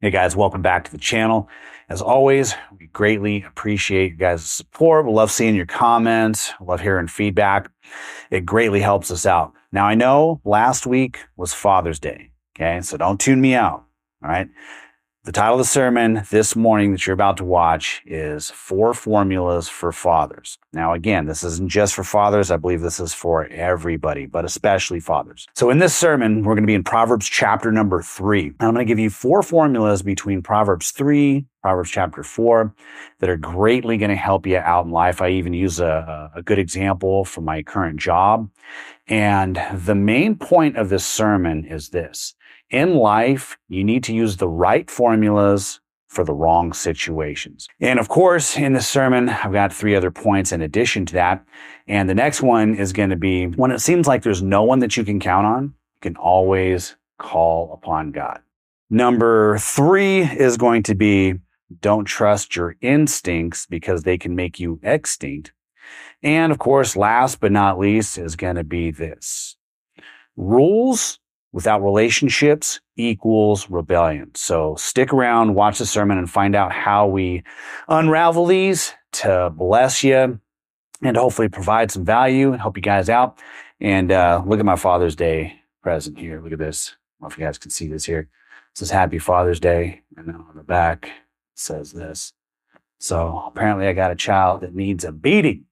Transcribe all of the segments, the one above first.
Hey guys, welcome back to the channel. As always, we greatly appreciate you guys' support. We love seeing your comments. We love hearing feedback. It greatly helps us out. Now, I know last week was Father's Day, okay? So don't tune me out, all right? The title of the sermon this morning that you're about to watch is 4 Formulas for Fathers. Now, again, this isn't just for fathers. I believe this is for everybody, but especially fathers. So in this sermon, we're going to be in Proverbs chapter number 3. And I'm going to give you 4 formulas between Proverbs 3, Proverbs chapter 4, that are greatly going to help you out in life. I even use a good example from my current job. And the main point of this sermon is this. In life, you need to use the right formulas for the wrong situations. And of course, in this sermon, I've got 3 other points in addition to that. And the next one is going to be, when it seems like there's no one that you can count on, you can always call upon God. Number 3 is going to be, don't trust your instincts because they can make you extinct. And of course, last but not least is going to be this. Rules without relationships equals rebellion. So stick around, watch the sermon, and find out how we unravel these to bless you and hopefully provide some value and help you guys out. And look at my Father's Day present here. Look at this. I don't know if you guys can see this here. It says Happy Father's Day. And then on the back it says this. So apparently I got a child that needs a beating.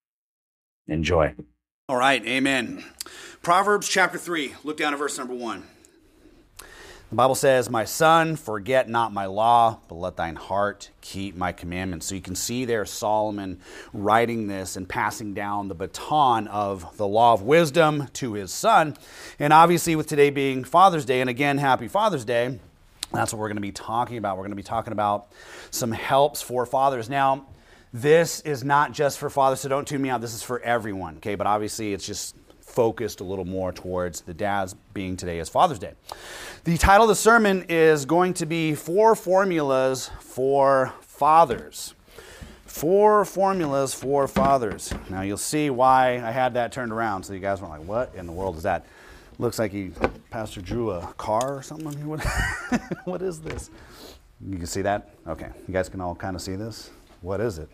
Enjoy. All right, amen. Proverbs chapter 3, look down at verse number 1. The Bible says, my son, forget not my law, but let thine heart keep my commandments. So you can see there Solomon writing this and passing down the baton of the law of wisdom to his son. And obviously with today being Father's Day, and again, happy Father's Day, that's what we're going to be talking about. We're going to be talking about some helps for fathers. Now, this is not just for fathers, so don't tune me out. This is for everyone, okay? But obviously it's just focused a little more towards the dads, being today is Father's Day. The title of the sermon is going to be 4 Formulas for Fathers. 4 Formulas for Fathers. Now you'll see why I had that turned around, so you guys weren't like, what in the world is that? Looks like Pastor drew a car or something. What is this? You can see that? Okay, you guys can all kind of see this? What is it?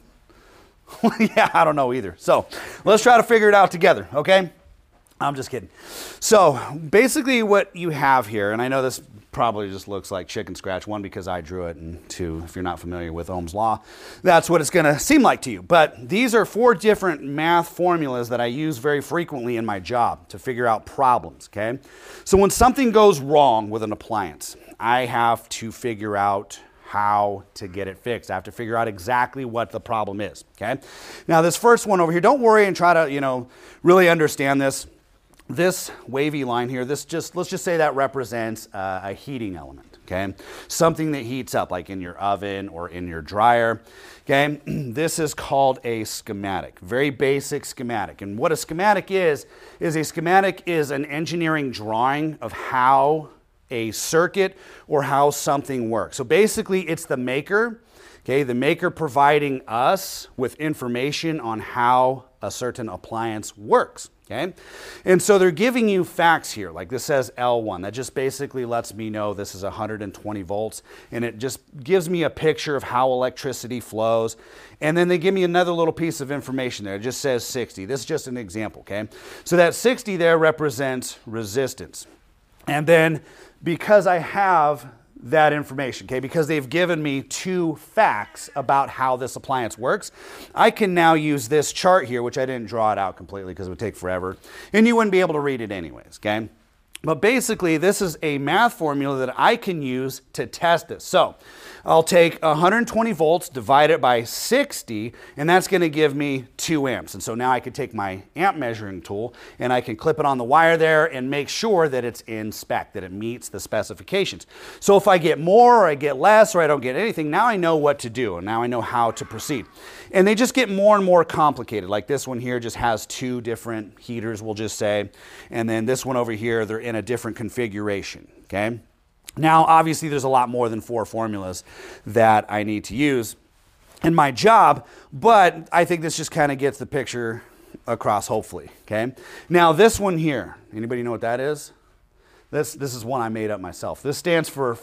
Yeah, I don't know either. So let's try to figure it out together, okay? I'm just kidding. So basically what you have here, and I know this probably just looks like chicken scratch, 1, because I drew it, and 2, if you're not familiar with Ohm's law, that's what it's going to seem like to you. But these are 4 different math formulas that I use very frequently in my job to figure out problems, okay? So when something goes wrong with an appliance, I have to figure out how to get it fixed. I have to figure out exactly what the problem is, okay? Now this first one over here, don't worry and try to, really understand this. This wavy line here, let's just say that represents a heating element, okay? Something that heats up, like in your oven or in your dryer, okay? This is called a schematic, very basic schematic. And what a schematic is a schematic is an engineering drawing of how a circuit or how something works. So basically, it's the maker, okay? The maker providing us with information on how a certain appliance works. Okay, and so they're giving you facts here, like this says L1. That just basically lets me know this is 120 volts, and it just gives me a picture of how electricity flows. And then they give me another little piece of information there. It just says 60. This is just an example, okay? So that 60 there represents resistance. And then because I have that information, okay, because they've given me 2 facts about how this appliance works, I can now use this chart here, which I didn't draw it out completely because it would take forever, and you wouldn't be able to read it anyways, okay? But basically, this is a math formula that I can use to test this. So I'll take 120 volts, divide it by 60, and that's going to give me 2 amps. And so now I can take my amp measuring tool, and I can clip it on the wire there and make sure that it's in spec, that it meets the specifications. So if I get more or I get less or I don't get anything, now I know what to do, and now I know how to proceed. And they just get more and more complicated. Like this one here just has 2 different heaters, we'll just say. And then this one over here, they're in a different configuration, okay? Now, obviously, there's a lot more than 4 formulas that I need to use in my job, but I think this just kind of gets the picture across, hopefully, okay? Now, this one here, anybody know what that is? This is one I made up myself. This stands for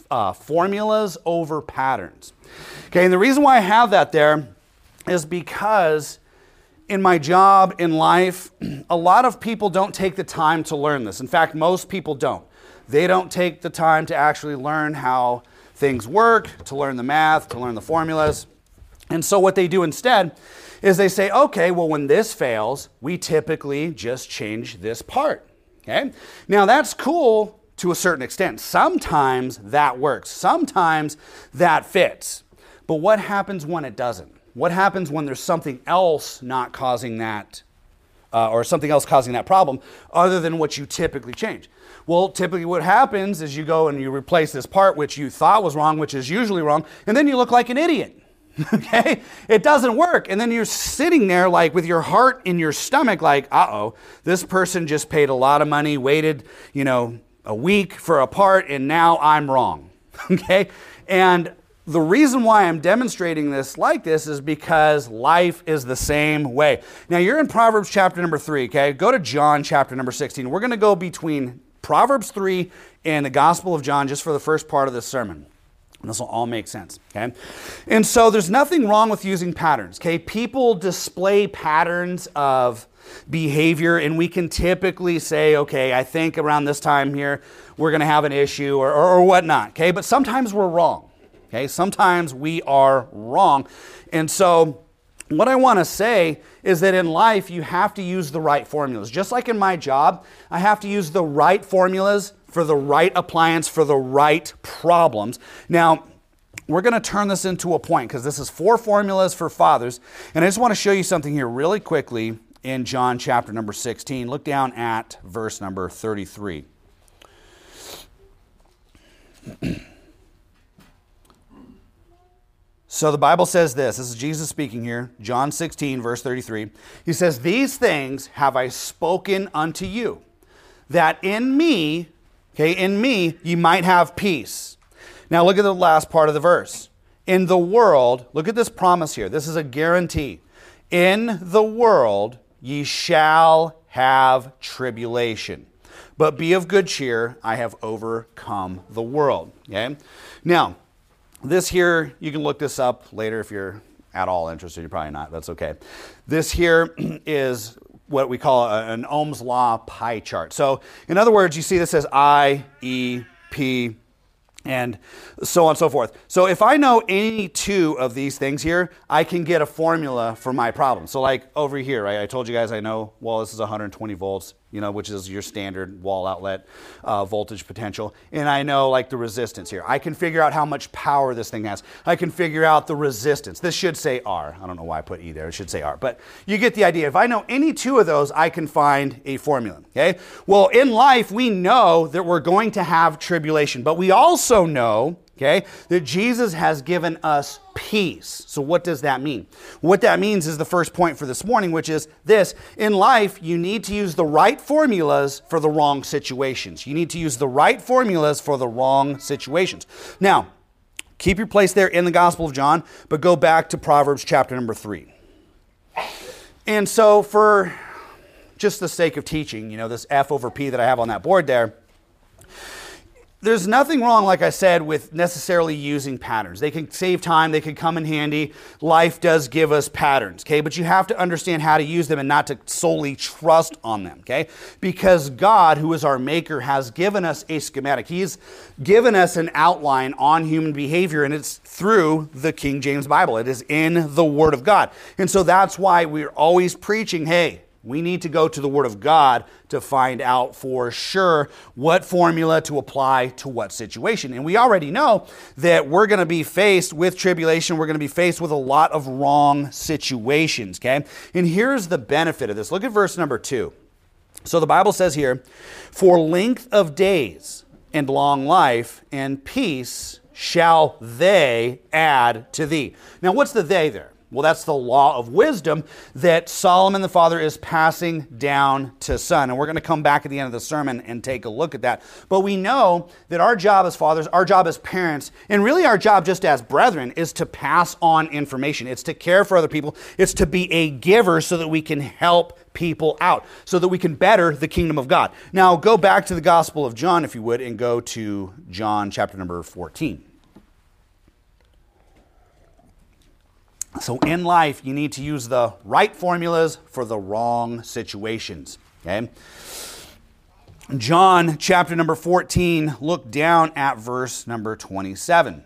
formulas over patterns. Okay, and the reason why I have that there is because in my job, in life, a lot of people don't take the time to learn this. In fact, most people don't. They don't take the time to actually learn how things work, to learn the math, to learn the formulas. And so what they do instead is they say, okay, well, when this fails, we typically just change this part. Okay? Now, that's cool to a certain extent. Sometimes that works. Sometimes that fits. But what happens when it doesn't? What happens when there's something else not causing that, or something else causing that problem other than what you typically change? Well, typically what happens is you go and you replace this part which you thought was wrong, which is usually wrong, and then you look like an idiot. Okay? It doesn't work. And then you're sitting there like with your heart in your stomach like, uh-oh, this person just paid a lot of money, waited, a week for a part, and now I'm wrong. Okay? And the reason why I'm demonstrating this like this is because life is the same way. Now, you're in Proverbs chapter number 3, okay? Go to John chapter number 16. We're going to go between Proverbs 3 and the Gospel of John just for the first part of this sermon. And this will all make sense, okay? And so there's nothing wrong with using patterns, okay? People display patterns of behavior, and we can typically say, okay, I think around this time here, we're going to have an issue or whatnot, okay? But sometimes we're wrong. Okay, sometimes we are wrong. And so what I want to say is that in life, you have to use the right formulas. Just like in my job, I have to use the right formulas for the right appliance, for the right problems. Now, we're going to turn this into a point because this is 4 formulas for fathers. And I just want to show you something here really quickly in John chapter number 16. Look down at verse number 33. So the Bible says this is Jesus speaking here, John 16, verse 33. He says, "These things have I spoken unto you, that in me, you might have peace." Now look at the last part of the verse. In the world, look at this promise here. This is a guarantee. In the world ye shall have tribulation. But be of good cheer, I have overcome the world. Okay? Now, this here, you can look this up later if you're at all interested. You're probably not. That's okay. This here is what we call an Ohm's Law pie chart. So, in other words, you see this says I, E, P, and so on and so forth. So if I know any 2 of these things here, I can get a formula for my problem. So like over here, right, I told you guys I know, well, this is 120 volts, which is your standard wall outlet voltage potential. And I know like the resistance here. I can figure out how much power this thing has. I can figure out the resistance. This should say R. I don't know why I put E there. It should say R. But you get the idea. If I know any 2 of those, I can find a formula. Okay? Well, in life, we know that we're going to have tribulation. But we also know, okay, that Jesus has given us peace. So what does that mean? What that means is the first point for this morning, which is this. In life, you need to use the right formulas for the wrong situations. You need to use the right formulas for the wrong situations. Now, keep your place there in the Gospel of John, but go back to Proverbs chapter number 3. And so for just the sake of teaching, this F over P that I have on that board there, there's nothing wrong, like I said, with necessarily using patterns. They can save time. They can come in handy. Life does give us patterns, okay? But you have to understand how to use them and not to solely trust on them, okay? Because God, who is our maker, has given us a schematic. He's given us an outline on human behavior, and it's through the King James Bible. It is in the Word of God. And so that's why we're always preaching, hey, we need to go to the Word of God to find out for sure what formula to apply to what situation. And we already know that we're going to be faced with tribulation. We're going to be faced with a lot of wrong situations, okay? And here's the benefit of this. Look at verse number 2. So the Bible says here, "For length of days and long life and peace shall they add to thee." Now, what's the they there? Well, that's the law of wisdom that Solomon the father is passing down to son. And we're going to come back at the end of the sermon and take a look at that. But we know that our job as fathers, our job as parents, and really our job just as brethren is to pass on information. It's to care for other people. It's to be a giver so that we can help people out, so that we can better the kingdom of God. Now, go back to the Gospel of John, if you would, and go to John chapter number 14. So in life, you need to use the right formulas for the wrong situations, okay? John chapter number 14, look down at verse number 27.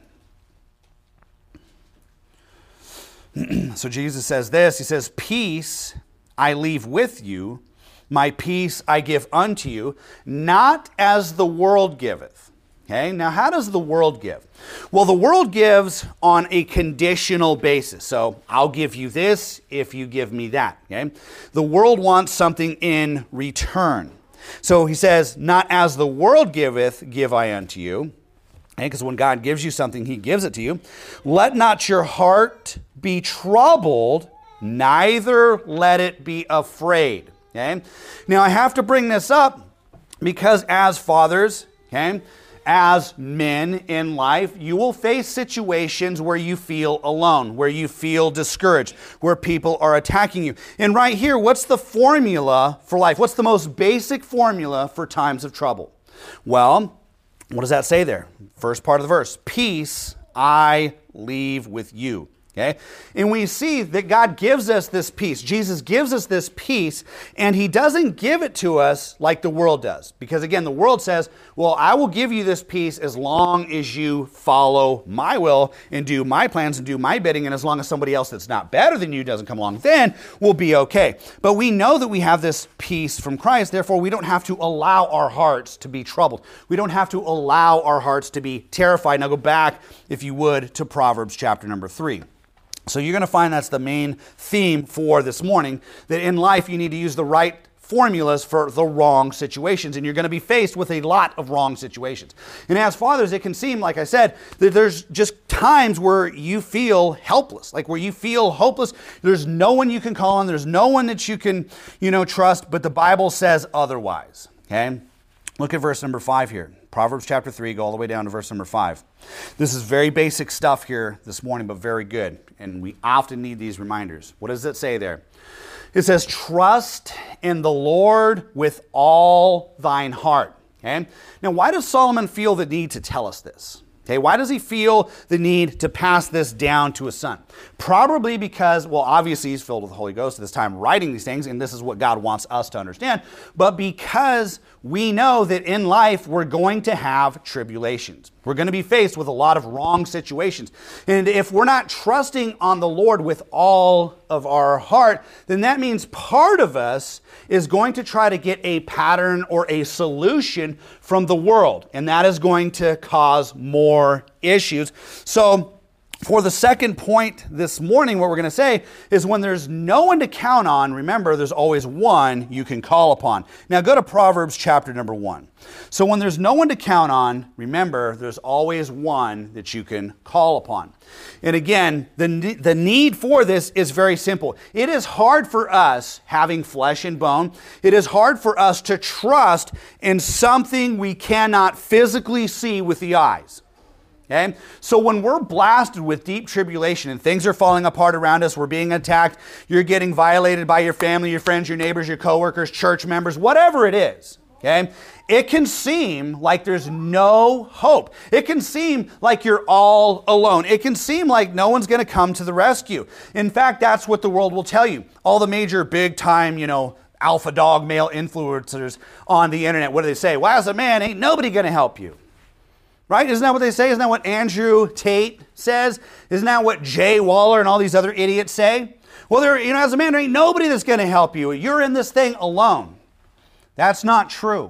So Jesus says this, he says, "Peace I leave with you, my peace I give unto you, not as the world giveth." Okay, now how does the world give? Well, the world gives on a conditional basis. So I'll give you this if you give me that. Okay, the world wants something in return. So he says, "Not as the world giveth, give I unto you." Because when God gives you something, he gives it to you. "Let not your heart be troubled, neither let it be afraid." Okay, now I have to bring this up because as fathers, okay, as men in life, you will face situations where you feel alone, where you feel discouraged, where people are attacking you. And right here, what's the formula for life? What's the most basic formula for times of trouble? Well, what does that say there? First part of the verse, "Peace I leave with you." Okay? And we see that God gives us this peace. Jesus gives us this peace, and he doesn't give it to us like the world does. Because again, the world says, well, I will give you this peace as long as you follow my will and do my plans and do my bidding, and as long as somebody else that's not better than you doesn't come along, then we'll be okay. But we know that we have this peace from Christ, therefore we don't have to allow our hearts to be troubled. We don't have to allow our hearts to be terrified. Now go back, if you would, to Proverbs chapter number 3. So you're going to find that's the main theme for this morning, that in life you need to use the right formulas for the wrong situations, and you're going to be faced with a lot of wrong situations. And as fathers, it can seem, like I said, that there's just times where you feel helpless, like where you feel hopeless. There's no one you can call on. There's no one that you can, trust, but the Bible says otherwise, okay? Look at verse number 5 here. Proverbs chapter 3, go all the way down to verse number 5. This is very basic stuff here this morning, but very good. And we often need these reminders. What does it say there? It says, "Trust in the Lord with all thine heart." Okay? Now, why does Solomon feel the need to tell us this? Okay, why does he feel the need to pass this down to his son? Probably because, well, obviously he's filled with the Holy Ghost at this time writing these things, and this is what God wants us to understand, but because we know that in life we're going to have tribulations. We're going to be faced with a lot of wrong situations. And if we're not trusting on the Lord with all of our heart, then that means part of us is going to try to get a pattern or a solution from the world. And that is going to cause more issues. So for the second point this morning, what we're going to say is when there's no one to count on, remember, there's always one you can call upon. Now go to Proverbs chapter number 1. So when there's no one to count on, remember, there's always one that you can call upon. And again, the need for this is very simple. It is hard for us, having flesh and bone, it is hard for us to trust in something we cannot physically see with the eyes. Okay? So when we're blasted with deep tribulation and things are falling apart around us, we're being attacked, you're getting violated by your family, your friends, your neighbors, your coworkers, church members, whatever it is, okay? It can seem like there's no hope. It can seem like you're all alone. It can seem like no one's going to come to the rescue. In fact, that's what the world will tell you. All the major big time, alpha dog male influencers on the internet, what do they say? Well, as a man, ain't nobody going to help you. Right? Isn't that what they say? Isn't that what Andrew Tate says? Isn't that what Jay Waller and all these other idiots say? Well, as a man, there ain't nobody that's going to help you. You're in this thing alone. That's not true.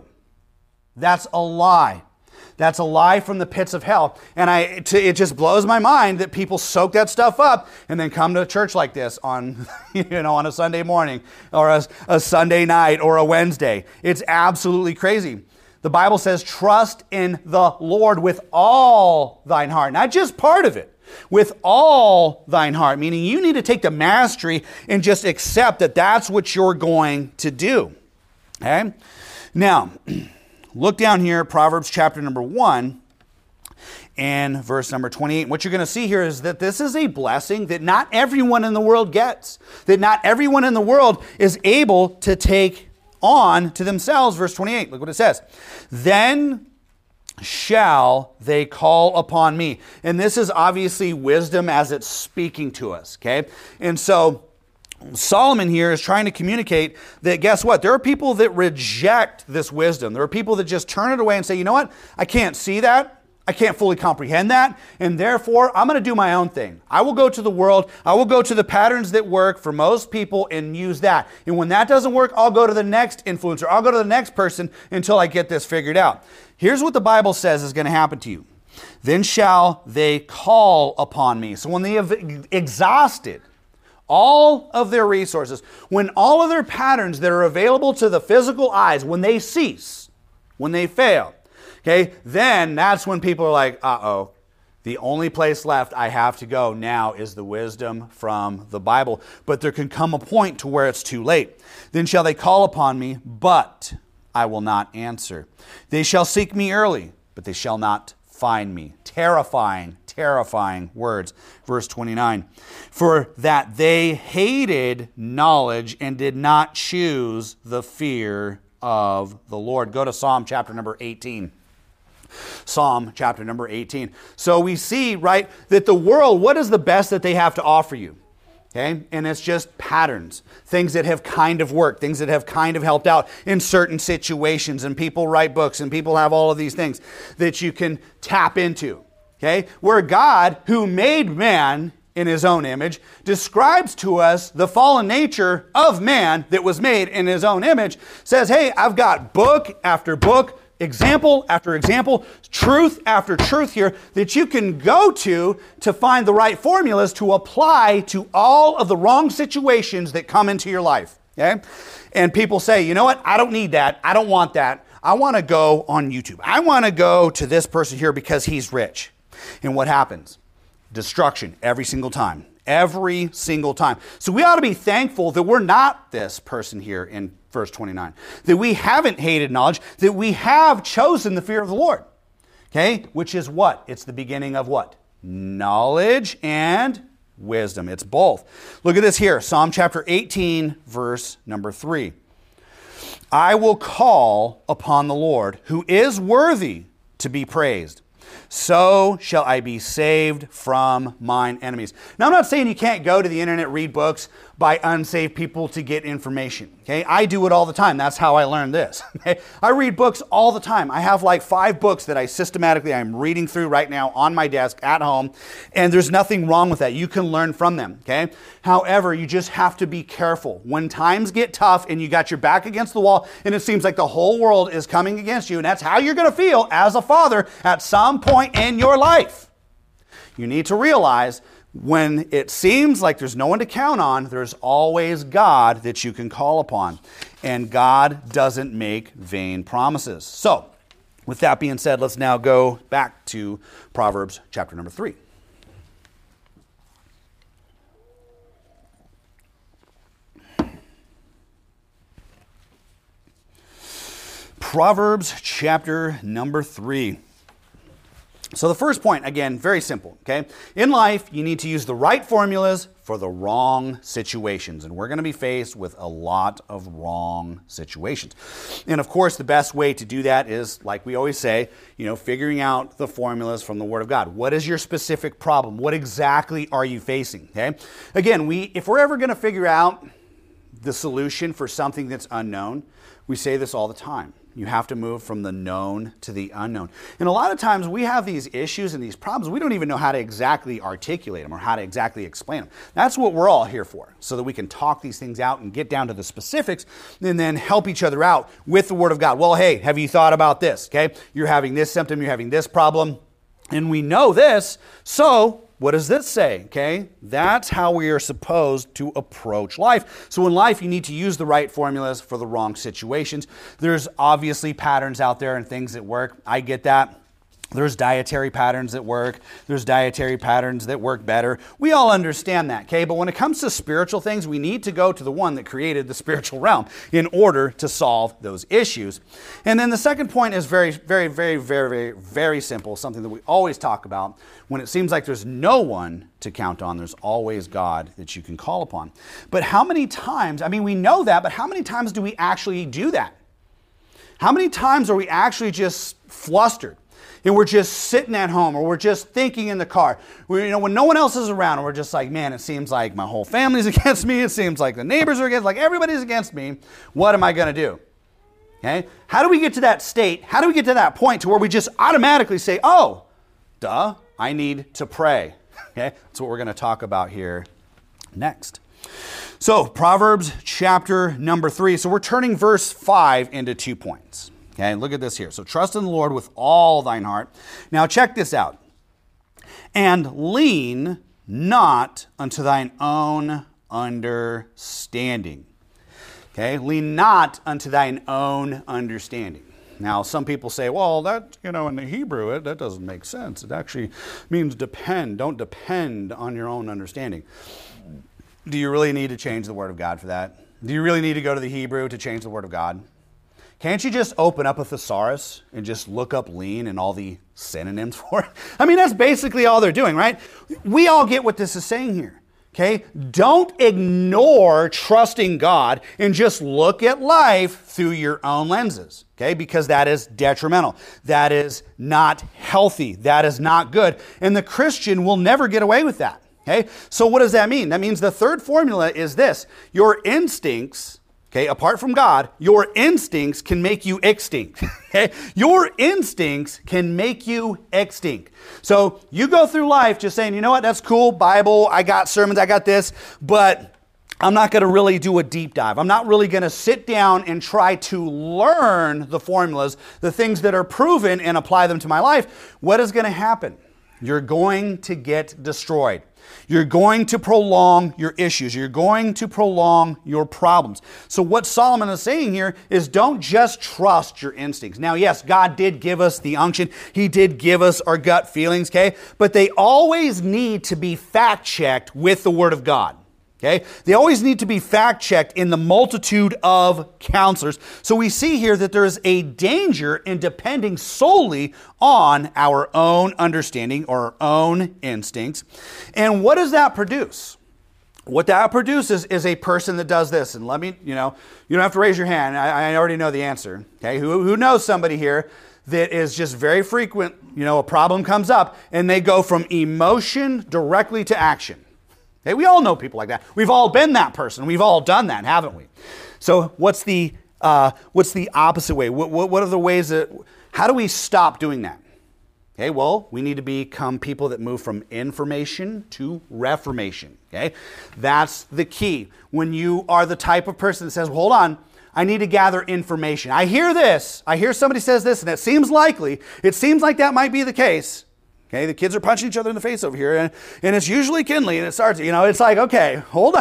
That's a lie. That's a lie from the pits of hell. And it just blows my mind that people soak that stuff up and then come to a church like this on, on a Sunday morning or a Sunday night or a Wednesday. It's absolutely crazy. The Bible says, trust in the Lord with all thine heart. Not just part of it. with all thine heart, meaning you need to take the mastery and just accept that that's what you're going to do. Okay? Now, look down here, Proverbs chapter number 1 and verse number 28. What you're going to see here is that this is a blessing that not everyone in the world gets, that not everyone in the world is able to take on to themselves. Verse 28, look what it says. Then shall they call upon me. And this is obviously wisdom as it's speaking to us, okay? And so Solomon here is trying to communicate that, guess what? There are people that reject this wisdom. There are people that just turn it away and say, you know what? I can't see that. I can't fully comprehend that, and therefore, I'm going to do my own thing. I will go to the world. I will go to the patterns that work for most people and use that. And when that doesn't work, I'll go to the next influencer. I'll go to the next person until I get this figured out. Here's what the Bible says is going to happen to you. Then shall they call upon me. So when they have exhausted all of their resources, when all of their patterns that are available to the physical eyes, when they cease, when they fail, okay, then that's when people are like, uh-oh, the only place left I have to go now is the wisdom from the Bible. But there can come a point to where it's too late. Then shall they call upon me, but I will not answer. They shall seek me early, but they shall not find me. Terrifying, terrifying words. Verse 29. For that they hated knowledge and did not choose the fear of the Lord. Go to Psalm chapter number 18. Psalm chapter number 18. So we see, right, that the world, what is the best that they have to offer you? Okay, and it's just patterns, things that have kind of worked, things that have kind of helped out in certain situations, and people write books, and people have all of these things that you can tap into. Okay, where God, who made man in his own image, describes to us the fallen nature of man that was made in his own image, says, hey, I've got book after book, example after example, truth after truth here that you can go to find the right formulas to apply to all of the wrong situations that come into your life. Okay? And people say, you know what? I don't need that. I don't want that. I want to go on YouTube. I want to go to this person here because he's rich. And what happens? Destruction every single time. Every single time. So we ought to be thankful that we're not this person here in verse 29. That we haven't hated knowledge, that we have chosen the fear of the Lord. Okay? Which is what? It's the beginning of what? Knowledge and wisdom. It's both. Look at this here. Psalm chapter 18, verse number 3. I will call upon the Lord, who is worthy to be praised. So shall I be saved from mine enemies. Now, I'm not saying you can't go to the internet, read books by unsaved people to get information. Okay, I do it all the time. That's how I learned this. Okay? I read books all the time. I have like 5 books that I'm reading through right now on my desk at home, and there's nothing wrong with that. You can learn from them. Okay. However, you just have to be careful. When times get tough and you got your back against the wall and it seems like the whole world is coming against you, and that's how you're going to feel as a father at some point in your life. You need to realize when it seems like there's no one to count on, there's always God that you can call upon. And God doesn't make vain promises. So, with that being said, let's now go back to Proverbs chapter number 3. Proverbs chapter number 3. So the first point, again, very simple, okay? In life, you need to use the right formulas for the wrong situations. And we're going to be faced with a lot of wrong situations. And of course, the best way to do that is, like we always say, figuring out the formulas from the Word of God. What is your specific problem? What exactly are you facing, okay? Again, if we're ever going to figure out the solution for something that's unknown, we say this all the time. You have to move from the known to the unknown. And a lot of times we have these issues and these problems. We don't even know how to exactly articulate them or how to exactly explain them. That's what we're all here for, so that we can talk these things out and get down to the specifics and then help each other out with the Word of God. Well, hey, have you thought about this? Okay, you're having this symptom, you're having this problem, and we know this, so what does this say? Okay, that's how we are supposed to approach life. So in life, you need to use the right formulas for the wrong situations. There's obviously patterns out there and things that work. I get that. There's dietary patterns that work. There's dietary patterns that work better. We all understand that, okay? But when it comes to spiritual things, we need to go to the one that created the spiritual realm in order to solve those issues. And then the second point is very, very, very, very, very, very simple, something that we always talk about. When it seems like there's no one to count on, there's always God that you can call upon. But how many times, I mean, we know that, but how many times do we actually do that? How many times are we actually just flustered? And we're just sitting at home, or we're just thinking in the car. When no one else is around, and we're just like, man, it seems like my whole family's against me. It seems like the neighbors are against, like everybody's against me. What am I going to do? Okay? How do we get to that state? How do we get to that point to where we just automatically say, oh, duh, I need to pray? Okay? That's what we're going to talk about here next. So Proverbs chapter number 3. So we're turning verse 5 into 2 points. Okay, look at this here. So trust in the Lord with all thine heart. Now check this out. And lean not unto thine own understanding. Okay, lean not unto thine own understanding. Now some people say, well, that, in the Hebrew, that doesn't make sense. It actually means depend. Don't depend on your own understanding. Do you really need to change the Word of God for that? Do you really need to go to the Hebrew to change the Word of God? Can't you just open up a thesaurus and just look up lean and all the synonyms for it? I mean, that's basically all they're doing, right? We all get what this is saying here, okay? Don't ignore trusting God and just look at life through your own lenses, okay? Because that is detrimental. That is not healthy. That is not good. And the Christian will never get away with that, okay? So what does that mean? That means the third formula is this. Your instincts, okay, apart from God, your instincts can make you extinct. Okay? Your instincts can make you extinct. So you go through life just saying, you know what, that's cool, Bible, I got sermons, I got this, but I'm not going to really do a deep dive. I'm not really going to sit down and try to learn the formulas, the things that are proven, and apply them to my life. What is going to happen? You're going to get destroyed. You're going to prolong your issues. You're going to prolong your problems. So what Solomon is saying here is don't just trust your instincts. Now, yes, God did give us the unction. He did give us our gut feelings, okay? But they always need to be fact-checked with the Word of God. Okay? They always need to be fact-checked in the multitude of counselors. So we see here that there is a danger in depending solely on our own understanding or our own instincts. And what does that produce? What that produces is a person that does this. And let me, you don't have to raise your hand. I already know the answer. Okay? Who knows somebody here that is just very frequent, a problem comes up and they go from emotion directly to action. Hey, we all know people like that. We've all been that person. We've all done that, haven't we? So what's the opposite way? What are the ways how do we stop doing that? Okay, well, we need to become people that move from information to reformation. Okay, that's the key. When you are the type of person that says, well, hold on, I need to gather information. I hear this. I hear somebody says this, and it seems likely. It seems like that might be the case. Okay, the kids are punching each other in the face over here, and it's usually Kinley, and it starts, it's like, okay, hold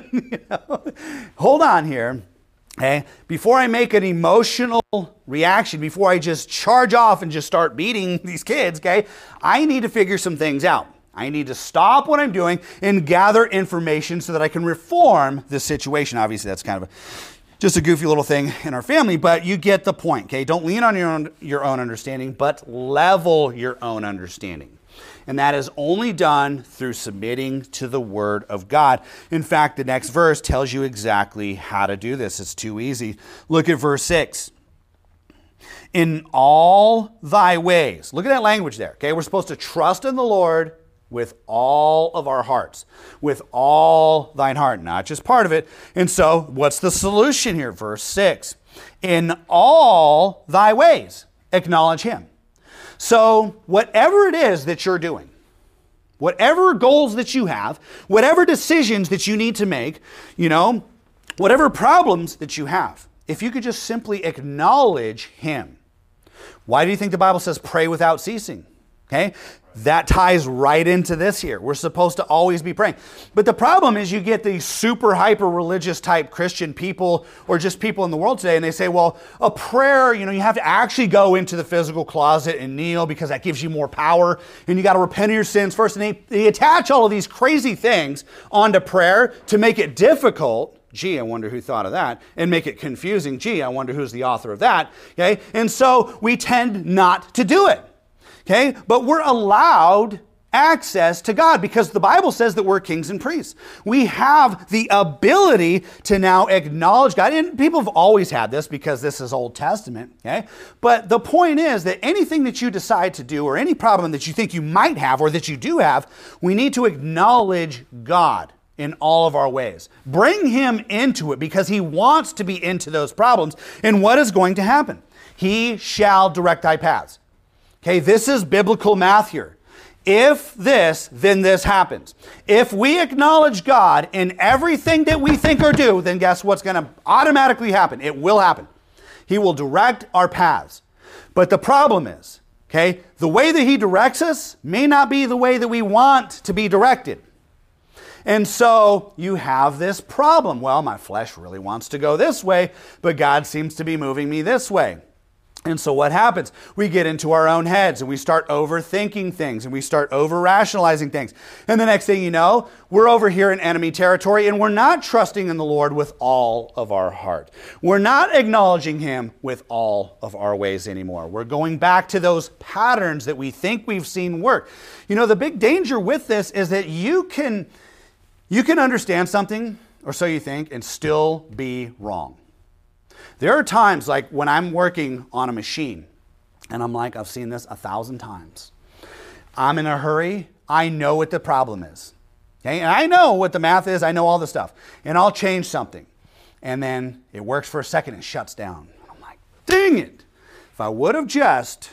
on, hold on here, okay? Before I make an emotional reaction, before I just charge off and just start beating these kids, okay, I need to figure some things out. I need to stop what I'm doing and gather information so that I can reform this situation. Obviously, that's kind of just a goofy little thing in our family, but you get the point, okay? Don't lean on your own understanding, but level your own understanding. And that is only done through submitting to the Word of God. In fact, the next verse tells you exactly how to do this. It's too easy. Look at verse 6. In all thy ways. Look at that language there, okay? We're supposed to trust in the Lord with all of our hearts, with all thine heart, not just part of it. And so what's the solution here? Verse 6, in all thy ways, acknowledge him. So whatever it is that you're doing, whatever goals that you have, whatever decisions that you need to make, whatever problems that you have, if you could just simply acknowledge him. Why do you think the Bible says pray without ceasing? Okay? That ties right into this here. We're supposed to always be praying. But the problem is you get these super hyper religious type Christian people or just people in the world today, and they say, well, a prayer, you have to actually go into the physical closet and kneel because that gives you more power, and you got to repent of your sins first. And they attach all of these crazy things onto prayer to make it difficult. Gee, I wonder who thought of that. And make it confusing. Gee, I wonder who's the author of that. Okay? And so we tend not to do it. Okay? But we're allowed access to God because the Bible says that we're kings and priests. We have the ability to now acknowledge God. And people have always had this because this is Old Testament. Okay? But the point is that anything that you decide to do or any problem that you think you might have or that you do have, we need to acknowledge God in all of our ways. Bring him into it because he wants to be into those problems. And what is going to happen? He shall direct thy paths. Okay, this is biblical math here. If this, then this happens. If we acknowledge God in everything that we think or do, then guess what's going to automatically happen? It will happen. He will direct our paths. But the problem is, okay, the way that he directs us may not be the way that we want to be directed. And so you have this problem. Well, my flesh really wants to go this way, but God seems to be moving me this way. And so what happens? We get into our own heads and we start overthinking things and we start over-rationalizing things. And the next thing you know, we're over here in enemy territory and we're not trusting in the Lord with all of our heart. We're not acknowledging him with all of our ways anymore. We're going back to those patterns that we think we've seen work. The big danger with this is that you can understand something, or so you think, and still be wrong. There are times like when I'm working on a machine and I'm like, I've seen this 1,000 times. I'm in a hurry. I know what the problem is. Okay? And I know what the math is. I know all the stuff. And I'll change something. And then it works for a second and shuts down. I'm like, dang it. If I would have just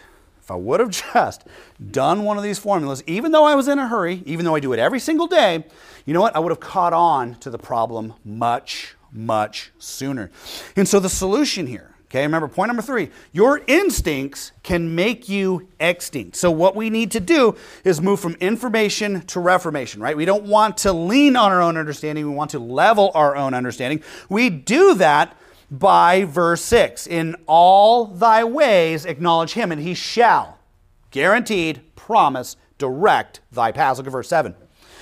done one of these formulas, even though I was in a hurry, even though I do it every single day, you know what? I would have caught on to the problem much sooner. And so the solution here, okay, remember point number 3, your instincts can make you extinct. So what we need to do is move from information to reformation, right? We don't want to lean on our own understanding. We want to level our own understanding. We do that by verse 6. In all thy ways acknowledge him, and he shall, guaranteed, promise, direct thy paths. Look at verse 7.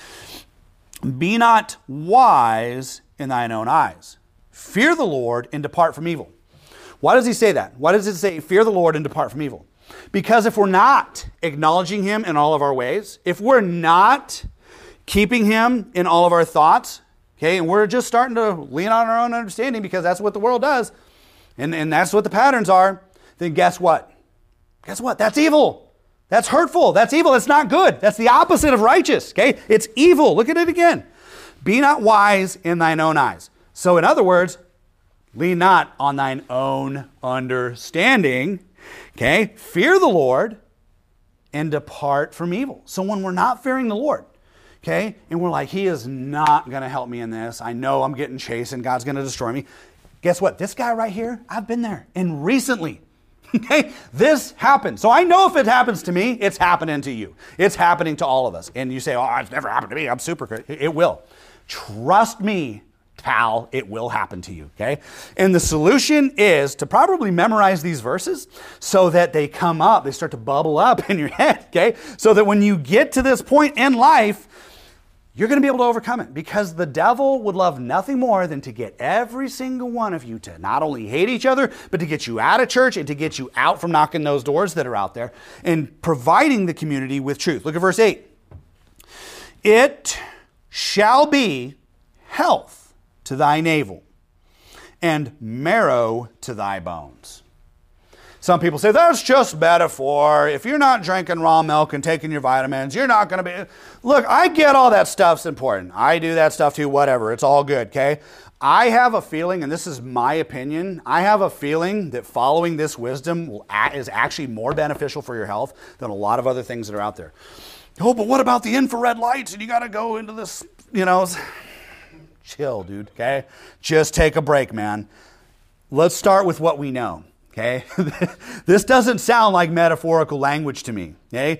Be not wise in thine own eyes. Fear the Lord and depart from evil. Why does he say that? Why does it say fear the Lord and depart from evil? Because if we're not acknowledging him in all of our ways, if we're not keeping him in all of our thoughts, okay, and we're just starting to lean on our own understanding because that's what the world does, and that's what the patterns are, then guess what? Guess what? That's evil. That's hurtful. That's evil. It's not good. That's the opposite of righteous, okay? It's evil. Look at it again. Be not wise in thine own eyes. So in other words, lean not on thine own understanding. Okay? Fear the Lord and depart from evil. So when we're not fearing the Lord, okay, and we're like, he is not going to help me in this. I know I'm getting chased and God's going to destroy me. Guess what? This guy right here, I've been there. And recently, okay, this happened. So I know if it happens to me, it's happening to you. It's happening to all of us. And you say, oh, it's never happened to me. I'm super crazy. It will. Trust me, pal, it will happen to you, okay? And the solution is to probably memorize these verses so that they come up, they start to bubble up in your head, okay? So that when you get to this point in life, you're going to be able to overcome it, because the devil would love nothing more than to get every single one of you to not only hate each other, but to get you out of church and to get you out from knocking those doors that are out there and providing the community with truth. Look at verse 8. It shall be health to thy navel and marrow to thy bones. Some people say, that's just metaphor. If you're not drinking raw milk and taking your vitamins, you're not going to be... Look, I get all that stuff's important. I do that stuff too, whatever. It's all good, okay? I have a feeling, and this is my opinion, I have a feeling that following this wisdom is actually more beneficial for your health than a lot of other things that are out there. Oh, but what about the infrared lights? And you got to go into this, chill, dude, okay? Just take a break, man. Let's start with what we know, okay? This doesn't sound like metaphorical language to me, okay?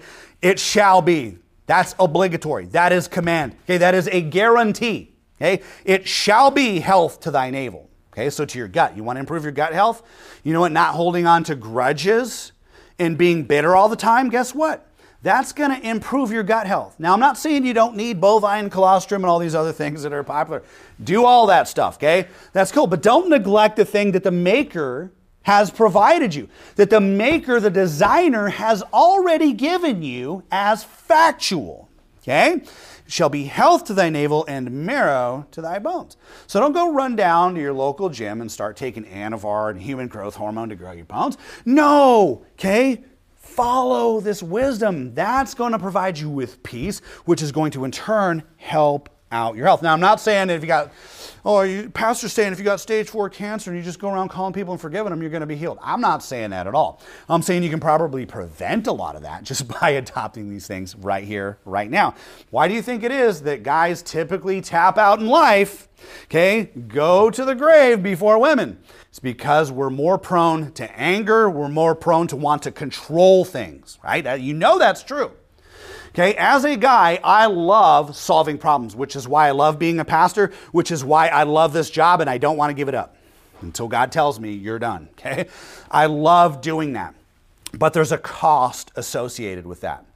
It shall be. That's obligatory. That is command. Okay, that is a guarantee. Okay, it shall be health to thy navel. Okay, so to your gut. You want to improve your gut health? You know what? Not holding on to grudges and being bitter all the time, guess what? That's going to improve your gut health. Now, I'm not saying you don't need bovine colostrum and all these other things that are popular. Do all that stuff, okay? That's cool. But don't neglect the thing that the maker has provided you, that the maker, the designer, has already given you as factual, okay? It shall be health to thy navel and marrow to thy bones. So don't go run down to your local gym and start taking Anavar and human growth hormone to grow your bones. No, okay? Follow this wisdom. That's going to provide you with peace, which is going to in turn help out your health. Now, I'm not saying that if you got, pastor's saying if you got stage 4 cancer and you just go around calling people and forgiving them, you're going to be healed. I'm not saying that at all. I'm saying you can probably prevent a lot of that just by adopting these things right here, right now. Why do you think it is that guys typically tap out in life, okay, go to the grave before women? It's because we're more prone to anger. We're more prone to want to control things, right? You know that's true. Okay, as a guy, I love solving problems, which is why I love being a pastor, which is why I love this job and I don't want to give it up until God tells me you're done, okay? I love doing that, but there's a cost associated with that.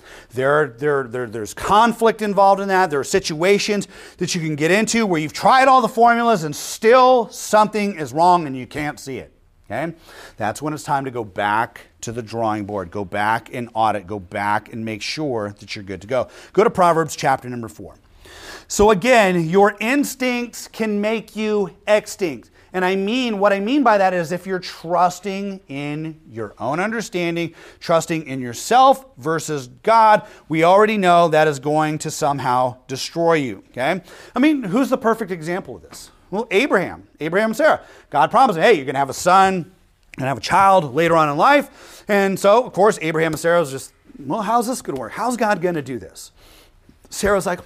There's conflict involved in that. There are situations that you can get into where you've tried all the formulas and still something is wrong and you can't see it. Okay? That's when it's time to go back to the drawing board. Go back and audit. Go back and make sure that you're good to go. Go to Proverbs chapter number 4. So again, your instincts can make you extinct. And what I mean by that is if you're trusting in your own understanding, trusting in yourself versus God, we already know that is going to somehow destroy you. Okay? I mean, who's the perfect example of this? Well, Abraham and Sarah. God promised him, hey, you're going to have a son, you're going to have a child later on in life. And so, of course, Abraham and Sarah was just, well, how's this going to work? How's God going to do this? Sarah's like,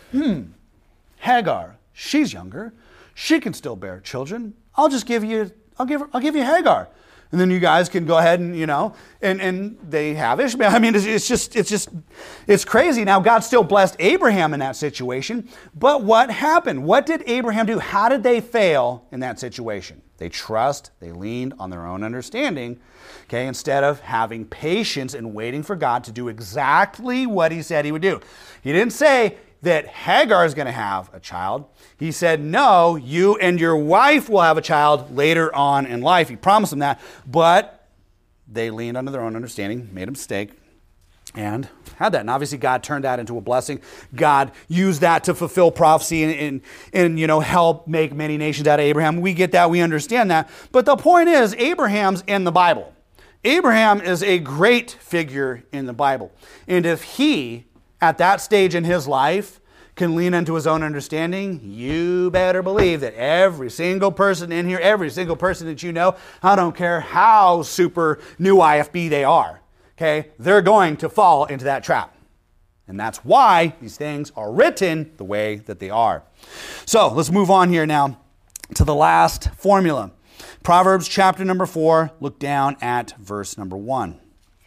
Hagar, she's younger. She can still bear children. I'll give you Hagar. And then you guys can go ahead and, and they have Ishmael. I mean, it's crazy. Now, God still blessed Abraham in that situation. But what happened? What did Abraham do? How did they fail in that situation? They leaned on their own understanding, okay, instead of having patience and waiting for God to do exactly what he said he would do. He didn't say that Hagar is going to have a child. He said, no, you and your wife will have a child later on in life. He promised them that, but they leaned under their own understanding, made a mistake, and had that. And obviously God turned that into a blessing. God used that to fulfill prophecy and help make many nations out of Abraham. We get that. We understand that. But the point is, Abraham's in the Bible. Abraham is a great figure in the Bible. And if he, at that stage in his life, can lean into his own understanding, you better believe that every single person in here, every single person that you know, I don't care how super new IFB they are, okay, they're going to fall into that trap. And that's why these things are written the way that they are. So let's move on here now to the last formula. Proverbs chapter number 4, look down at verse number 1.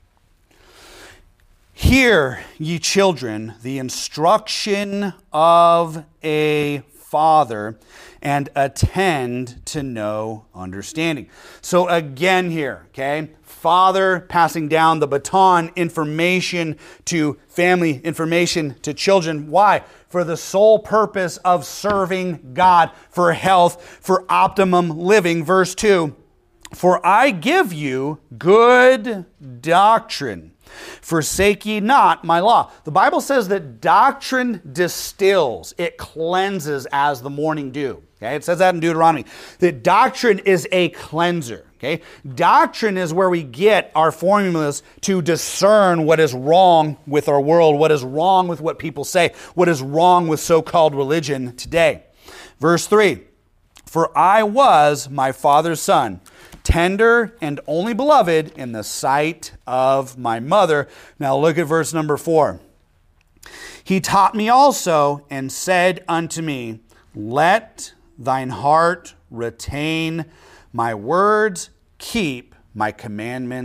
Hear, ye children, the instruction of a father, and attend to know understanding. So again here, okay, father passing down the baton, information to family, information to children. Why? For the sole purpose of serving God, for health, for optimum living. Verse 2, for I give you good doctrine. Forsake ye not my law. The Bible says that doctrine distills. It cleanses as the morning dew. Okay? It says that in Deuteronomy. That doctrine is a cleanser. Okay? Doctrine is where we get our formulas to discern what is wrong with our world, what is wrong with what people say, what is wrong with so-called religion today. Verse 3, for I was my father's son, tender and only beloved in the sight of my mother. Now look at verse number 4. He taught me also and said unto me, let thine heart retain my words, keep my commandments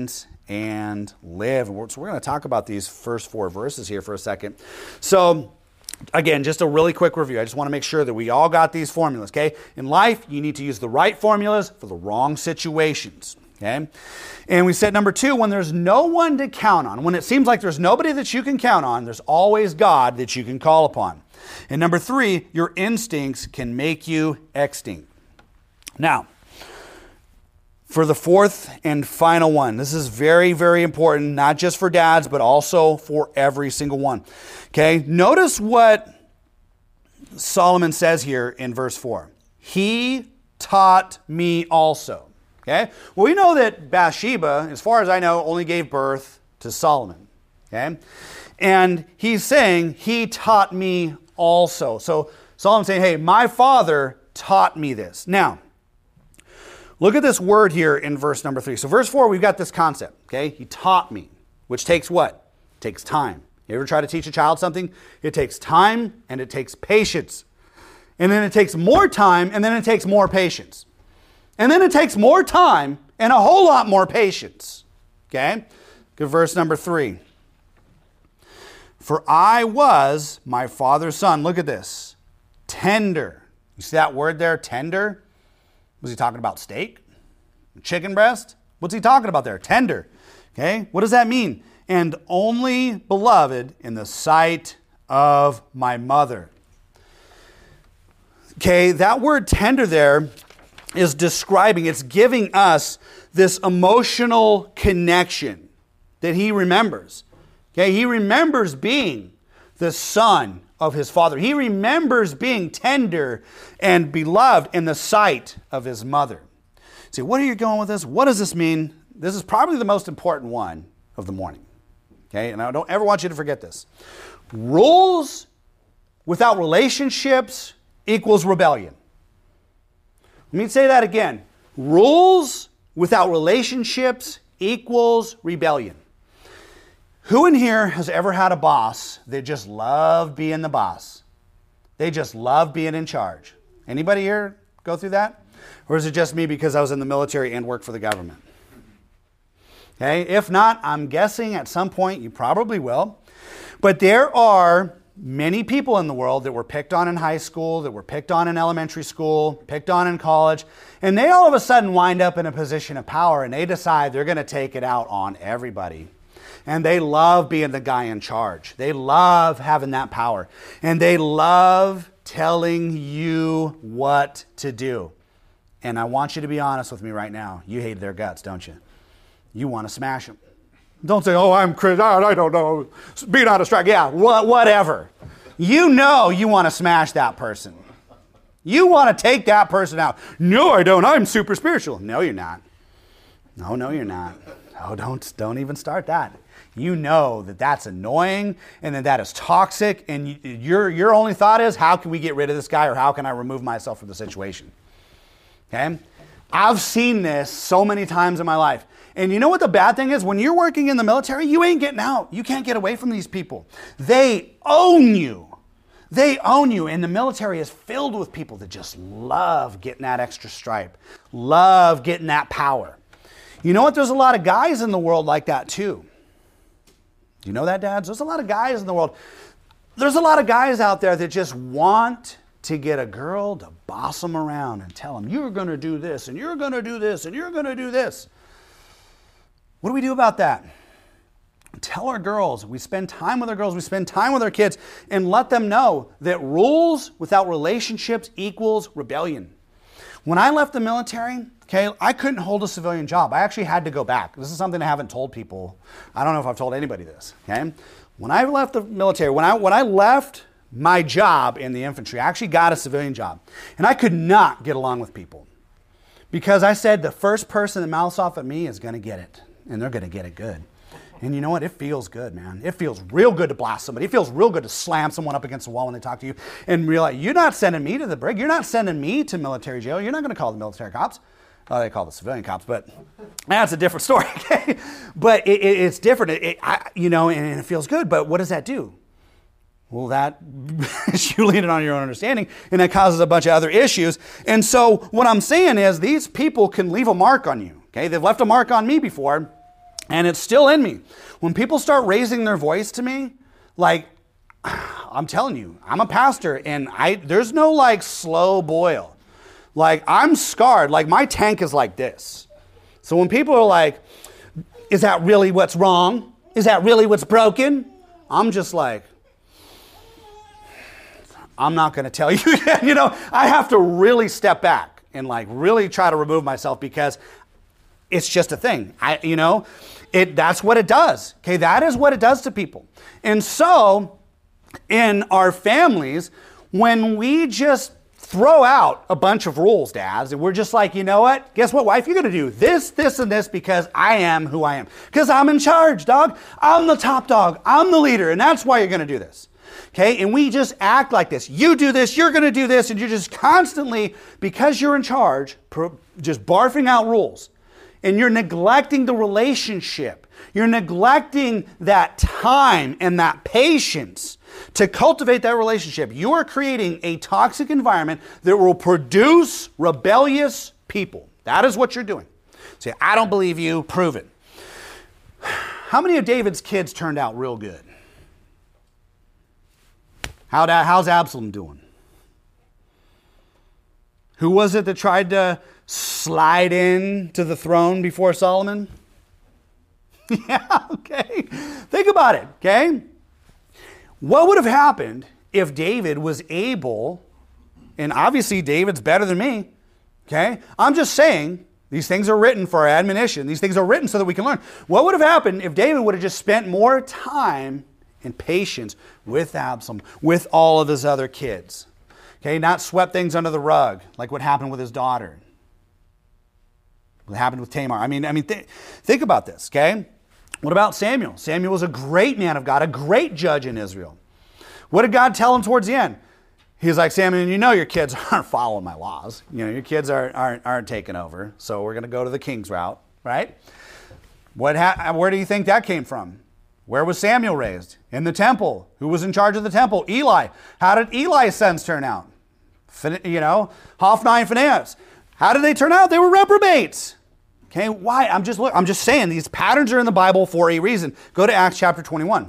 and live. So we're going to talk about these first 4 verses here for a second. So again, just a really quick review. I just want to make sure that we all got these formulas, okay? In life, you need to use the right formulas for the wrong situations, okay? And we said number 2, when there's no one to count on, when it seems like there's nobody that you can count on, there's always God that you can call upon. And number 3, your instincts can make you extinct. Now, for the 4th and final one, this is very, very important, not just for dads, but also for every single one. Okay, notice what Solomon says here in verse 4. He taught me also. Okay, well, we know that Bathsheba, as far as I know, only gave birth to Solomon. Okay, and he's saying, he taught me also. So Solomon's saying, hey, my father taught me this. Now, look at this word here in verse number 3. So verse 4, we've got this concept, okay? He taught me, which takes what? It takes time. You ever try to teach a child something? It takes time and it takes patience. And then it takes more time and then it takes more patience. And then it takes more time and a whole lot more patience. Okay? Good, verse number 3. For I was my father's son. Look at this. Tender. You see that word there, tender? Was he talking about steak? Chicken breast? What's he talking about there? Tender. Okay? What does that mean? And only beloved in the sight of my mother. Okay, that word tender there is describing, it's giving us this emotional connection that he remembers. Okay, he remembers being the son of his father. He remembers being tender and beloved in the sight of his mother. See, what are you going with this? What does this mean? This is probably the most important one of the morning. Okay, and I don't ever want you to forget this. Rules without relationships equals rebellion. Let me say that again. Rules without relationships equals rebellion. Who in here has ever had a boss that just loved being the boss? They just love being in charge. Anybody here go through that? Or is it just me because I was in the military and worked for the government? Okay, if not, I'm guessing at some point you probably will. But there are many people in the world that were picked on in high school, that were picked on in elementary school, picked on in college, and they all of a sudden wind up in a position of power and they decide they're going to take it out on everybody. And they love being the guy in charge. They love having that power. And they love telling you what to do. And I want you to be honest with me right now. You hate their guts, don't you? You want to smash them. Don't say, oh, I'm crazy. I don't know. Being on a strike. Yeah, whatever. You know you want to smash that person. You want to take that person out. No, I don't. I'm super spiritual. No, you're not. No, you're not. Oh, don't even start that. You know that that's annoying and that is toxic, and your only thought is, how can we get rid of this guy, or how can I remove myself from the situation? Okay? I've seen this so many times in my life. And you know what the bad thing is? When you're working in the military, you ain't getting out. You can't get away from these people. They own you. They own you. And the military is filled with people that just love getting that extra stripe, love getting that power. You know what? There's a lot of guys in the world like that too. Do you know that, dads? There's a lot of guys in the world. There's a lot of guys out there that just want to get a girl to boss them around and tell them, you're going to do this, and you're going to do this, and you're going to do this. What do we do about that? Tell our girls, we spend time with our girls, we spend time with our kids, and let them know that rules without relationships equals rebellion. When I left the military, okay, I couldn't hold a civilian job. I actually had to go back. This is something I haven't told people. I don't know if I've told anybody this, okay? When I left the military, when I left my job in the infantry, I actually got a civilian job. And I could not get along with people. Because I said the first person that mouths off at me is going to get it. And they're going to get it good. And you know what? It feels good, man. It feels real good to blast somebody. It feels real good to slam someone up against the wall when they talk to you and realize, you're not sending me to the brig. You're not sending me to military jail. You're not going to call the military cops. Oh, they call the civilian cops, but that's a different story, okay? But it's different, and it feels good. But what does that do? Well, that you lean it on your own understanding, and that causes a bunch of other issues. And so what I'm saying is these people can leave a mark on you, okay? They've left a mark on me before. And it's still in me. When people start raising their voice to me, like, I'm telling you, I'm a pastor and there's no like slow boil. Like, I'm scarred. Like, my tank is like this. So when people are like, is that really what's wrong? Is that really what's broken? I'm just like, I'm not going to tell you. You know, I have to really step back and like really try to remove myself because it's just a thing. That's what it does. Okay, that is what it does to people. And so in our families, when we just throw out a bunch of rules, dads, and we're just like, you know what? Guess what, wife? You're going to do this, this, and this because I am who I am. Because I'm in charge, dog. I'm the top dog. I'm the leader, and that's why you're going to do this. Okay, and we just act like this. You do this, you're going to do this, and you're just constantly, because you're in charge, just barfing out rules. And you're neglecting the relationship. You're neglecting that time and that patience to cultivate that relationship. You are creating a toxic environment that will produce rebellious people. That is what you're doing. Say, I don't believe you, prove it. How many of David's kids turned out real good? How's Absalom doing? Who was it that tried to slide in to the throne before Solomon? Yeah, okay. Think about it, okay? What would have happened if David was able, and obviously David's better than me, okay? I'm just saying, these things are written for our admonition. These things are written so that we can learn. What would have happened if David would have just spent more time and patience with Absalom, with all of his other kids? Okay, not swept things under the rug like what happened with his daughter. What happened with Tamar. Think about this, okay? What about Samuel? Samuel was a great man of God, a great judge in Israel. What did God tell him towards the end? He's like, Samuel, you know your kids aren't following my laws. You know, your kids aren't taking over, so we're going to go to the king's route, right? Where do you think that came from? Where was Samuel raised? In the temple. Who was in charge of the temple? Eli. How did Eli's sons turn out? Hophni and Phinehas. How did they turn out? They were reprobates. Okay, why? I'm just saying these patterns are in the Bible for a reason. Go to Acts chapter 21.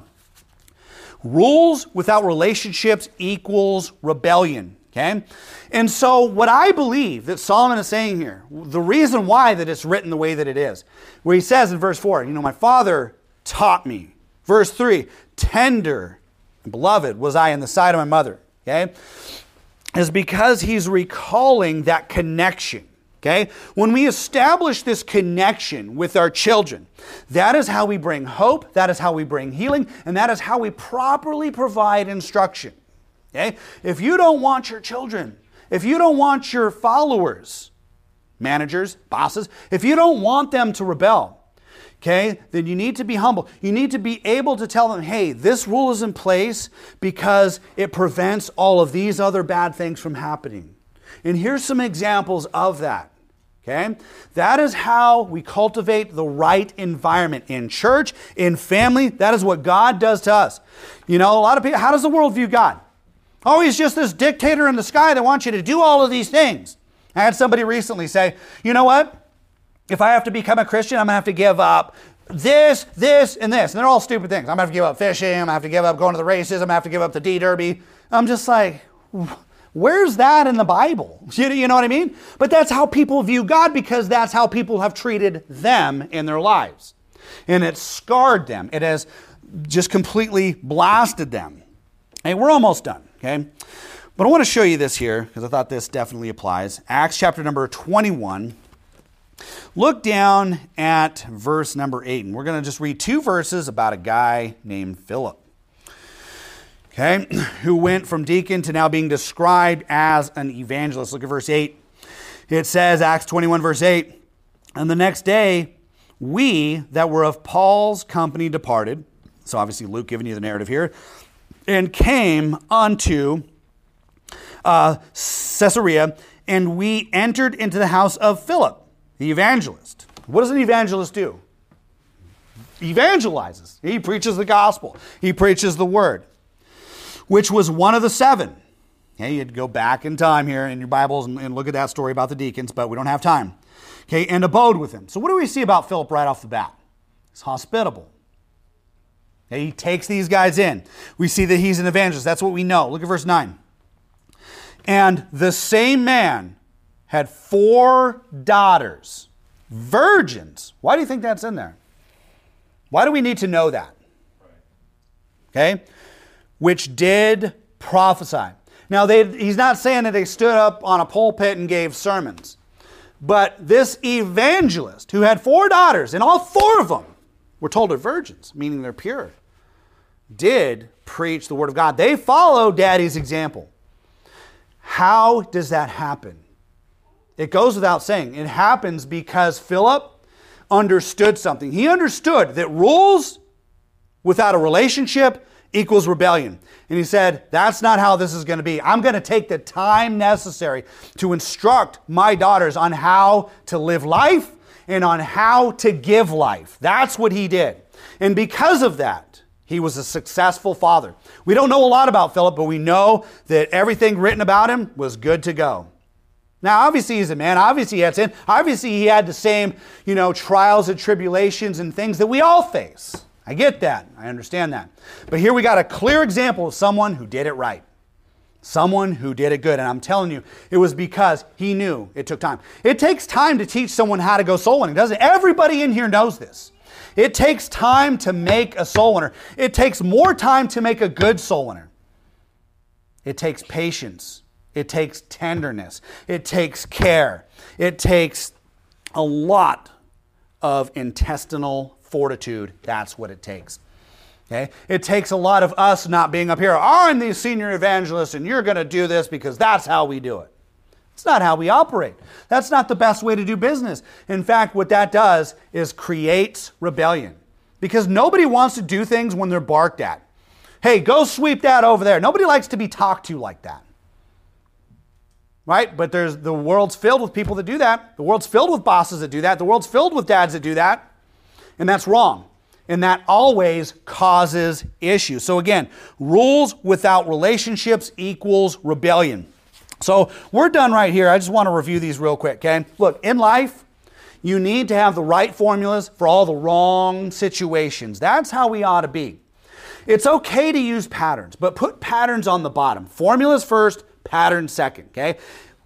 Rules without relationships equals rebellion. Okay? And so what I believe that Solomon is saying here, the reason why that it's written the way that it is, where he says in verse 4, my father taught me. Verse 3, tender and beloved was I in the sight of my mother. Okay? Is because he's recalling that connection. Okay? When we establish this connection with our children, that is how we bring hope, that is how we bring healing, and that is how we properly provide instruction. Okay? If you don't want your children, if you don't want your followers, managers, bosses, if you don't want them to rebel, okay, then you need to be humble. You need to be able to tell them, hey, this rule is in place because it prevents all of these other bad things from happening. And here's some examples of that. Okay? That is how we cultivate the right environment in church, in family. That is what God does to us. A lot of people, how does the world view God? Oh, he's just this dictator in the sky that wants you to do all of these things. I had somebody recently say, you know what? If I have to become a Christian, I'm going to have to give up this, this, and this. And they're all stupid things. I'm going to have to give up fishing. I'm going to have to give up going to the races. I'm going to have to give up the D-Derby. I'm just like, where's that in the Bible? You know what I mean? But that's how people view God because that's how people have treated them in their lives. And it scarred them. It has just completely blasted them. Hey, we're almost done, okay? But I want to show you this here because I thought this definitely applies. Acts chapter number 21. Look down at verse number 8. And we're going to just read 2 verses about a guy named Philip. Okay, who went from deacon to now being described as an evangelist. Look at verse 8. It says, Acts 21, verse 8, and the next day, we that were of Paul's company departed. So obviously Luke giving you the narrative here. And came unto Caesarea, and we entered into the house of Philip, the evangelist. What does an evangelist do? He evangelizes. He preaches the gospel. He preaches the word. Which was one of the 7. Okay, you'd go back in time here in your Bibles and look at that story about the deacons, but we don't have time. Okay, and abode with him. So what do we see about Philip right off the bat? He's hospitable. Okay, he takes these guys in. We see that he's an evangelist. That's what we know. Look at verse 9. And the same man had 4 daughters, virgins. Why do you think that's in there? Why do we need to know that? Okay? Which did prophesy. Now, he's not saying that they stood up on a pulpit and gave sermons. But this evangelist who had 4 daughters, and all 4 of them were told are virgins, meaning they're pure, did preach the word of God. They followed Daddy's example. How does that happen? It goes without saying. It happens because Philip understood something. He understood that rules without a relationship equals rebellion. And he said, that's not how this is going to be. I'm going to take the time necessary to instruct my daughters on how to live life and on how to give life. That's what he did. And because of that, he was a successful father. We don't know a lot about Philip, but we know that everything written about him was good to go. Now, obviously, he's a man. Obviously, he had sin. Obviously, he had the same, trials and tribulations and things that we all face. I get that. I understand that. But here we got a clear example of someone who did it right. Someone who did it good. And I'm telling you, it was because he knew it took time. It takes time to teach someone how to go soul winning, doesn't it? Everybody in here knows this. It takes time to make a soul winner. It takes more time to make a good soul winner. It takes patience. It takes tenderness. It takes care. It takes a lot of intestinal fortitude. That's what it takes. Okay? It takes a lot of us not being up here. I'm the senior evangelist and you're going to do this because that's how we do it. It's not how we operate. That's not the best way to do business. In fact, what that does is creates rebellion. Because nobody wants to do things when they're barked at. Hey, go sweep that over there. Nobody likes to be talked to like that. Right? But the world's filled with people that do that. The world's filled with bosses that do that. The world's filled with dads that do that. And that's wrong. And that always causes issues. So again, rules without relationships equals rebellion. So we're done right here. I just want to review these real quick, okay? Look, in life, you need to have the right formulas for all the wrong situations. That's how we ought to be. It's okay to use patterns, but put patterns on the bottom. Formulas first, patterns second, okay?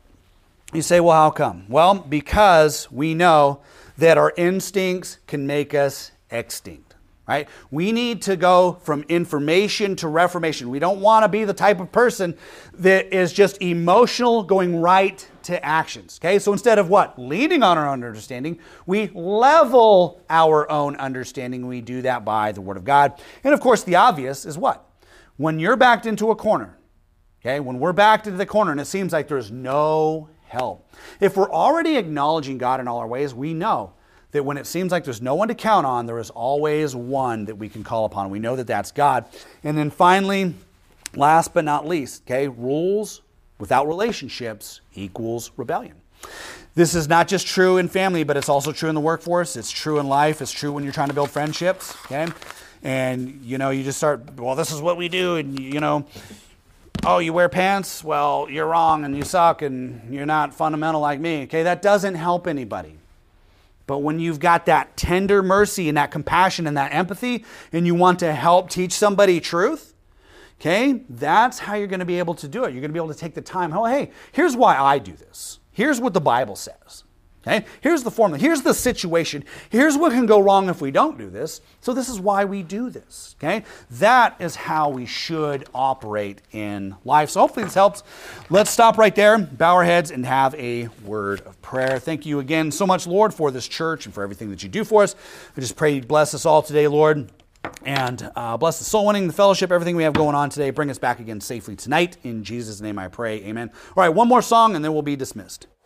You say, well, how come? Well, because we know that our instincts can make us extinct, right? We need to go from information to reformation. We don't want to be the type of person that is just emotional going right to actions, okay? So instead of what? Leaning on our own understanding, we level our own understanding. We do that by the Word of God. And of course, the obvious is what? When you're backed into a corner, okay? When we're backed into the corner and it seems like there's no help. If we're already acknowledging God in all our ways, we know that when it seems like there's no one to count on, there is always one that we can call upon. We know that that's God. And then finally, last but not least, okay, rules without relationships equals rebellion. This is not just true in family, but it's also true in the workforce. It's true in life. It's true when you're trying to build friendships, okay? And, you just start, well, this is what we do, and, oh, you wear pants? Well, you're wrong, and you suck, and you're not fundamental like me, okay? That doesn't help anybody. But when you've got that tender mercy and that compassion and that empathy, and you want to help teach somebody truth, okay, that's how you're going to be able to do it. You're going to be able to take the time. Oh, hey, here's why I do this. Here's what the Bible says. Okay, here's the formula. Here's the situation. Here's what can go wrong if we don't do this. So this is why we do this. Okay, that is how we should operate in life. So hopefully this helps. Let's stop right there, bow our heads, and have a word of prayer. Thank you again so much, Lord, for this church and for everything that you do for us. I just pray you bless us all today, Lord. And bless the soul winning, the fellowship, everything we have going on today. Bring us back again safely tonight. In Jesus' name I pray. Amen. All right, one more song and then we'll be dismissed.